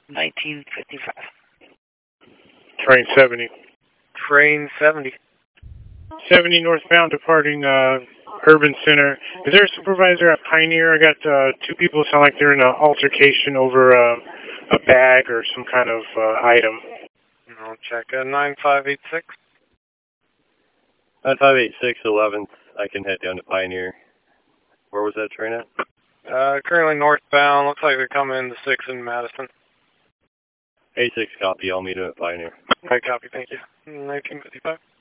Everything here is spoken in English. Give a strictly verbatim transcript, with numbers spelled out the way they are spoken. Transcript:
nineteen fifty-five. Train seventy. Train seventy. seventy northbound departing uh, Urban Center. Is there a supervisor at Pioneer? I got uh, two people sound like they're in an altercation over uh, a bag or some kind of uh, item. I'll check. Uh, nine five eight six. nine five eight six, eleventh. I can head down to Pioneer. Where was that train at? Uh, currently northbound. Looks like they're coming to six in Madison. eight six copy. I'll meet him at Pioneer. I copy. Thank you. nineteen fifty-five.